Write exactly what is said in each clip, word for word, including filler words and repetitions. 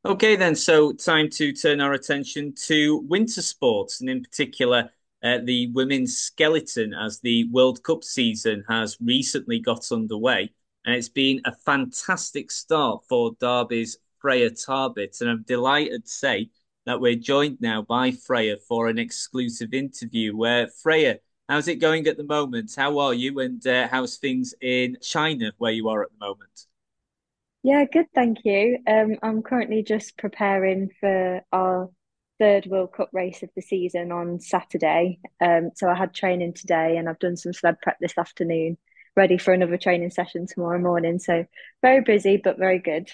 Okay, then. So, time to turn our attention to winter sports, and in particular, uh, the women's skeleton, as the World Cup season has recently got underway. And it's been a fantastic start for Derby's Freya Tarbit. And I'm delighted to say that we're joined now by Freya for an exclusive interview. Where, Freya, how's it going at the moment? How are you? And uh, how's things in China, where you are at the moment? Yeah, good, thank you. Um, I'm currently just preparing for our third World Cup race of the season on Saturday. Um, so I had training today and I've done some sled prep this afternoon, ready for another training session tomorrow morning. So very busy, but very good.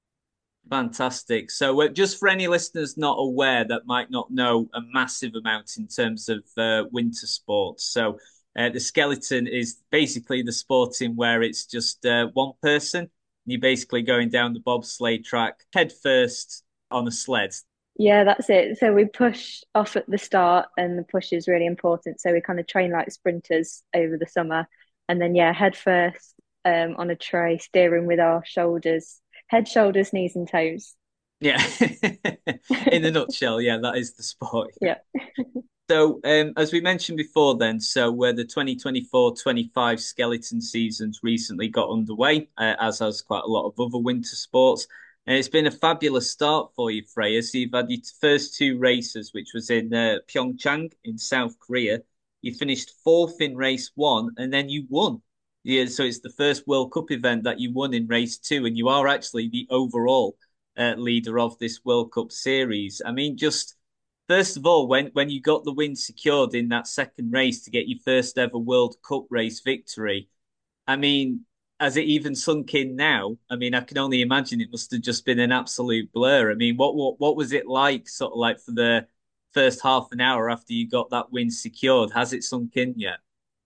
Fantastic. So, uh, just for any listeners not aware that might not know a massive amount in terms of uh, winter sports, so uh, the skeleton is basically the sport in where it's just uh, one person. You're basically going down the bobsleigh track head first on a sled. Yeah, that's it. So we push off at the start, and the push is really important. So we kind of train like sprinters over the summer, and then yeah, head first um, on a tray, steering with our shoulders, head, shoulders, knees, and toes. Yeah. In a nutshell, yeah, that is the sport. Yeah. Yeah. So, um, as we mentioned before, then, so where the twenty twenty-four twenty-five skeleton seasons recently got underway, uh, as has quite a lot of other winter sports. And it's been a fabulous start for you, Freya. So you've had your first two races, which was in uh, Pyeongchang in South Korea. You finished fourth in race one, and then you won. Yeah, so it's the first World Cup event that you won in race two, and you are actually the overall uh, leader of this World Cup series. I mean, just first of all, when when you got the win secured in that second race to get your first ever World Cup race victory, I mean, has it even sunk in now? I mean, I can only imagine it must have just been an absolute blur. I mean, what what what was it like, sort of like for the first half an hour after you got that win secured? Has it sunk in yet?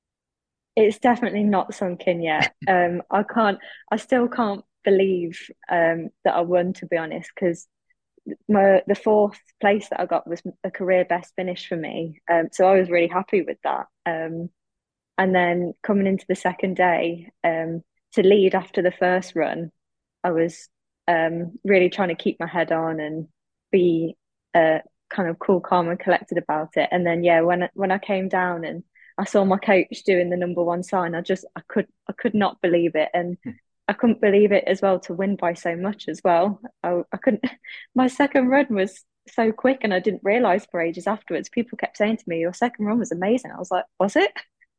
It's definitely not sunk in yet. Um, I can't, I still can't believe um that I won, to be honest, because my the fourth place that I got was a career best finish for me. Um, so I was really happy with that. Um, and then coming into the second day, um, to lead after the first run, I was um really trying to keep my head on and be uh kind of cool, calm, and collected about it. And then yeah, when when I came down and I saw my coach doing the number one sign, I just I could I could not believe it, and I couldn't believe it as well to win by so much as well. I, I couldn't. My second run was so quick, and I didn't realize for ages afterwards. People kept saying to me, "Your second run was amazing." I was like, "Was it?"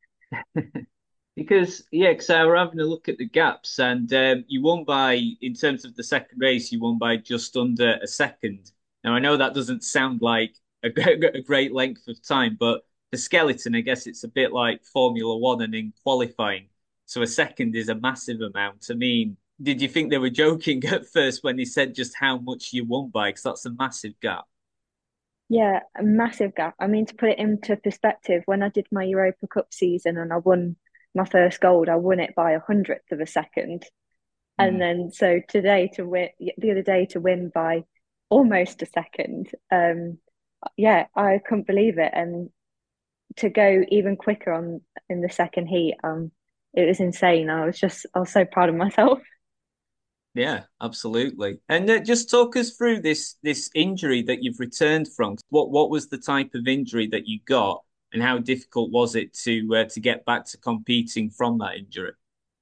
Because yeah, because I were having a look at the gaps, and um, you won by, in terms of the second race, you won by just under a second. Now I know that doesn't sound like a, a great length of time, but the skeleton, I guess it's a bit like Formula One and in qualifying. So a second is a massive amount. I mean, did you think they were joking at first when they said just how much you won by? Because that's a massive gap. Yeah, a massive gap. I mean, to put it into perspective, when I did my Europa Cup season and I won my first gold, I won it by a hundredth of a second. And Mm. then so today to win, the other day to win by almost a second. Um, yeah, I couldn't believe it. And to go even quicker on in the second heat, um, it was insane. I was just, I was so proud of myself. Yeah, absolutely. And uh, just talk us through this this injury that you've returned from. What what was the type of injury that you got, and how difficult was it to uh, to get back to competing from that injury?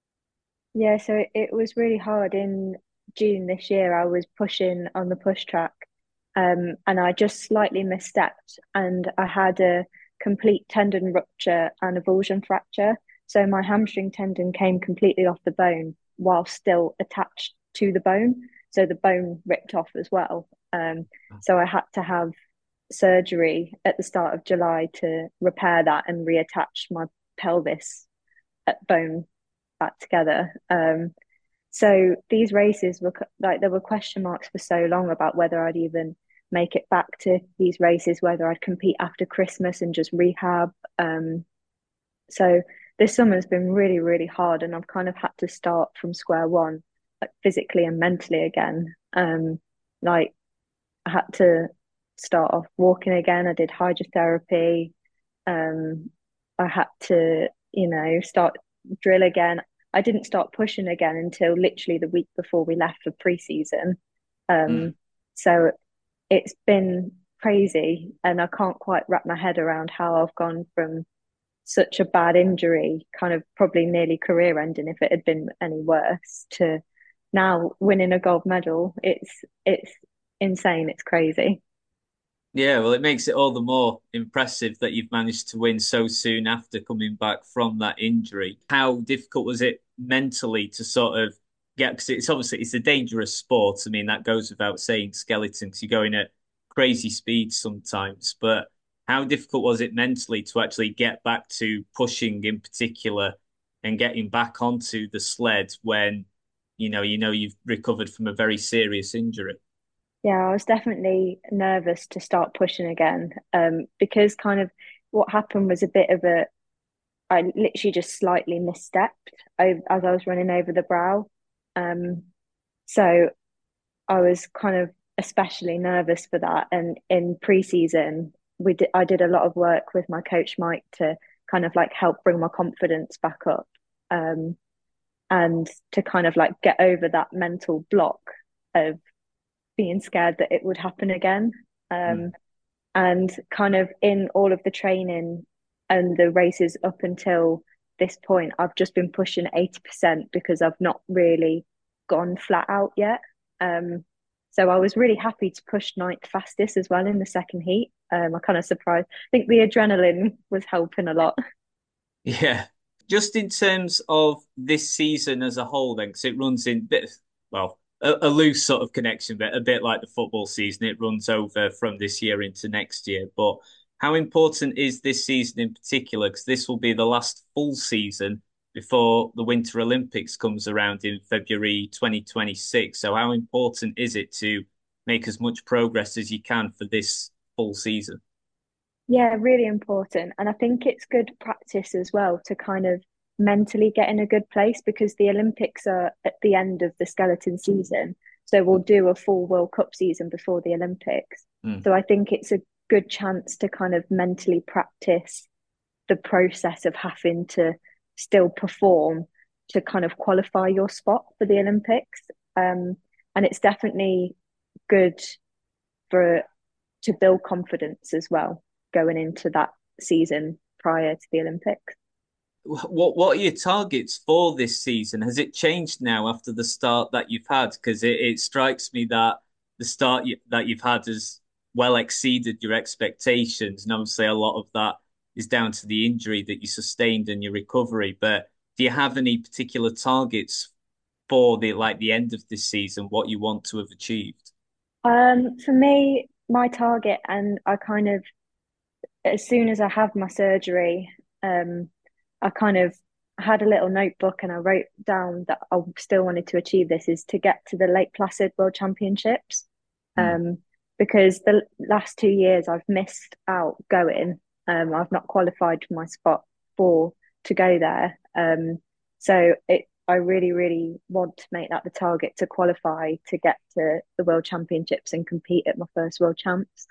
Yeah, so it, it was really hard. In June this year, I was pushing on the push track, um, and I just slightly misstepped, and I had a complete tendon rupture and avulsion fracture. So my hamstring tendon came completely off the bone while still attached to the bone. So the bone ripped off as well. Um, so I had to have surgery at the start of July to repair that and reattach my pelvis at bone back together. Um, so these races were like there were question marks for so long about whether I'd even make it back to these races, whether I'd compete after Christmas and just rehab. Um, so this summer's been really, really hard, and I've kind of had to start from square one, like physically and mentally again. Um, like I had to start off walking again. I did hydrotherapy. Um, I had to, you know, start drill again. I didn't start pushing again until literally the week before we left for pre-season. Mm. Um, So it's been crazy, and I can't quite wrap my head around how I've gone from such a bad injury, kind of probably nearly career ending if it had been any worse, to now winning a gold medal. It's it's insane. It's crazy. Yeah, well, it makes it all the more impressive that you've managed to win so soon after coming back from that injury. How difficult was it mentally to sort of get, because it's obviously it's a dangerous sport. I mean, that goes without saying, skeletons, you're going at crazy speeds sometimes, but how difficult was it mentally to actually get back to pushing in particular and getting back onto the sled when, you know, you know you've recovered from a very serious injury? Yeah, I was definitely nervous to start pushing again, um, because kind of what happened was a bit of a, I literally just slightly misstepped as I was running over the brow. Um, so I was kind of especially nervous for that. And in pre-season, we did, I did a lot of work with my coach Mike to kind of like help bring my confidence back up, um, and to kind of like get over that mental block of being scared that it would happen again. Um, Mm. and kind of in all of the training and the races up until this point, I've just been pushing eighty percent because I've not really gone flat out yet. Um, so I was really happy to push ninth fastest as well in the second heat. Um, I kind of surprised. I think the adrenaline was helping a lot. Yeah. Just in terms of this season as a whole, then, because it runs in bit, well, a, a loose sort of connection, but a bit like the football season, it runs over from this year into next year. But how important is this season in particular? Because this will be the last full season before the Winter Olympics comes around in February twenty twenty-six. So how important is it to make as much progress as you can for this full season? Yeah, really important. And I think it's good practice as well to kind of mentally get in a good place because the Olympics are at the end of the skeleton season. So we'll do a full World Cup season before the Olympics. Mm. So I think it's a good chance to kind of mentally practice the process of having to still perform to kind of qualify your spot for the Olympics. Um, and it's definitely good for to build confidence as well going into that season prior to the Olympics. What what are your targets for this season? Has it changed now after the start that you've had? Because it, it strikes me that the start you, that you've had has well exceeded your expectations, and obviously a lot of that is down to the injury that you sustained and your recovery. But do you have any particular targets for the like the end of this season? What you want to have achieved? Um, for me, my target, and I kind of, as soon as I have my surgery, um, I kind of had a little notebook and I wrote down that I still wanted to achieve this is to get to the Lake Placid World Championships. Hmm. Um, because the last two years I've missed out going. Um, I've not qualified for my spot for to go there. Um, so it, I really, really want to make that the target to qualify to get to the World Championships and compete at my first World Champs.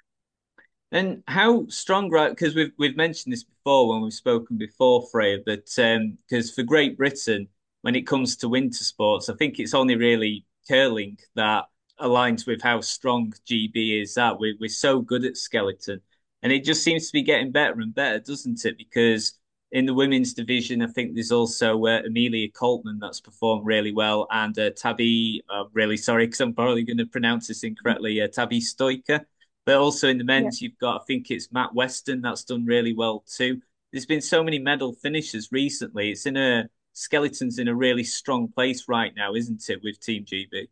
And how strong, right? Because we've we've mentioned this before when we've spoken before, Freya, that um, because for Great Britain, when it comes to winter sports, I think it's only really curling that aligns with how strong G B is at. We're we're so good at skeleton, and it just seems to be getting better and better, doesn't it? Because in the women's division, I think there's also uh, Amelia Coltman that's performed really well, and uh, Tabby. I'm really sorry because I'm probably going to pronounce this incorrectly. Uh, Tabby Stoiker. But also in the Yeah. men's, you've got, I think it's Matt Weston that's done really well too. There's been so many medal finishes recently. It's in a Skeleton's in a really strong place right now, isn't it, with Team G B?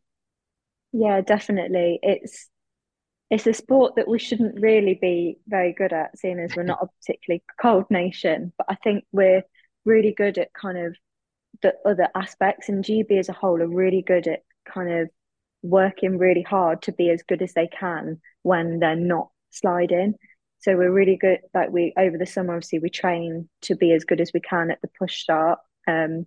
Yeah, definitely. It's it's a sport that we shouldn't really be very good at, seeing as we're not a particularly cold nation. But I think we're really good at kind of the other aspects, and G B as a whole are really good at kind of working really hard to be as good as they can when they're not sliding. So we're really good. Like we over the summer, obviously, we train to be as good as we can at the push start. Um,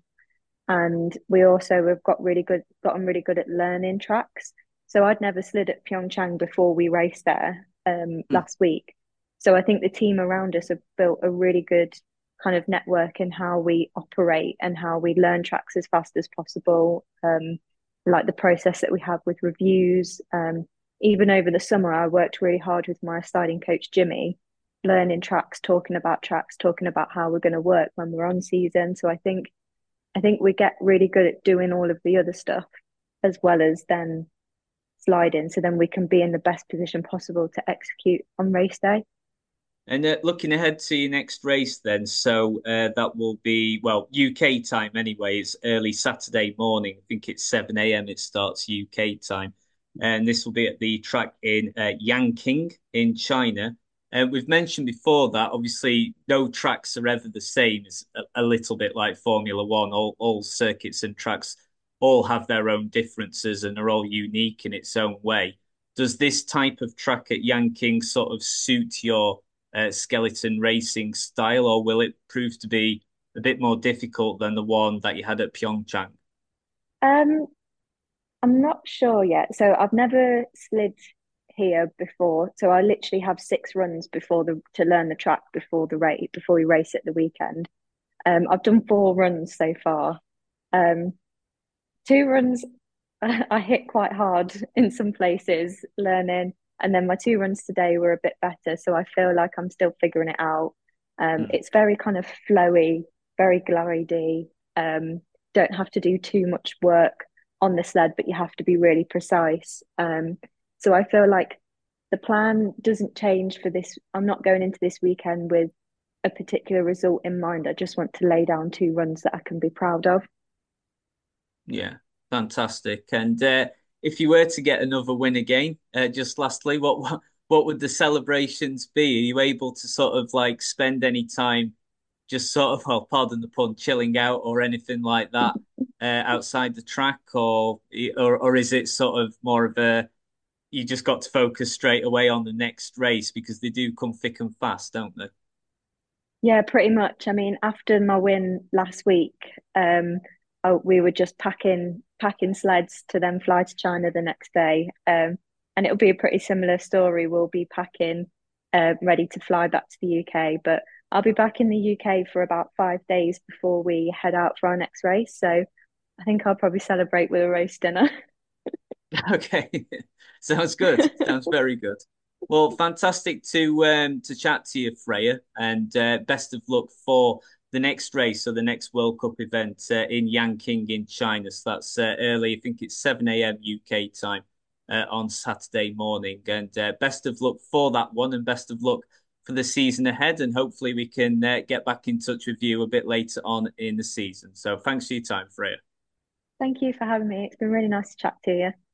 and we also have got really good, gotten really good at learning tracks. So I'd never slid at Pyeongchang before we raced there um, Hmm. last week. So I think the team around us have built a really good kind of network in how we operate and how we learn tracks as fast as possible. Um, like the process that we have with reviews. Um, even over the summer, I worked really hard with my sliding coach, Jimmy, learning tracks, talking about tracks, talking about how we're going to work when we're on season. So I think I think we get really good at doing all of the other stuff as well as then sliding. So then we can be in the best position possible to execute on race day. And uh, looking ahead to your next race, then, so uh, that will be, well, U K time anyway. It's early Saturday morning. I think it's seven a m. It starts U K time. And this will be at the track in uh, Yanqing in China. And we've mentioned before that obviously no tracks are ever the same. It's a, a little bit like Formula One. All, all circuits and tracks all have their own differences and are all unique in its own way. Does this type of track at Yanqing sort of suit your uh, skeleton racing style, or will it prove to be a bit more difficult than the one that you had at Pyeongchang? Um, I'm not sure yet. So I've never slid here before. So I literally have six runs before the to learn the track before the race before we race at the weekend. Um, I've done four runs so far. Um, two runs I hit quite hard in some places learning, and then my two runs today were a bit better. So I feel like I'm still figuring it out. Um, Hmm. it's very kind of flowy, very glidey. Um, don't have to do too much work on the sled, but you have to be really precise. Um, so I feel like the plan doesn't change for this. I'm not going into this weekend with a particular result in mind. I just want to lay down two runs that I can be proud of. Yeah, fantastic. And uh, if you were to get another win again, uh, just lastly, what, what what would the celebrations be? Are you able to sort of like spend any time just sort of, well, pardon the pun, chilling out or anything like that uh, outside the track, or or or is it sort of more of a you just got to focus straight away on the next race because they do come thick and fast, don't they? Yeah, pretty much. I mean, after my win last week, um, oh, we were just packing packing sleds to then fly to China the next day. Um, and it'll be a pretty similar story. We'll be packing, uh, ready to fly back to the U K, but I'll be back in the U K for about five days before we head out for our next race. So I think I'll probably celebrate with a roast dinner. Okay, sounds good. Sounds very good. Well, fantastic to um to chat to you, Freya, and uh, best of luck for the next race or the next World Cup event uh, in Yanqing in China. So that's uh, early. I think it's seven a m. U K time uh, on Saturday morning. And uh, best of luck for that one, and best of luck for the season ahead. And hopefully we can uh, get back in touch with you a bit later on in the season. So thanks for your time, Freya. Thank you for having me. It's been really nice to chat to you.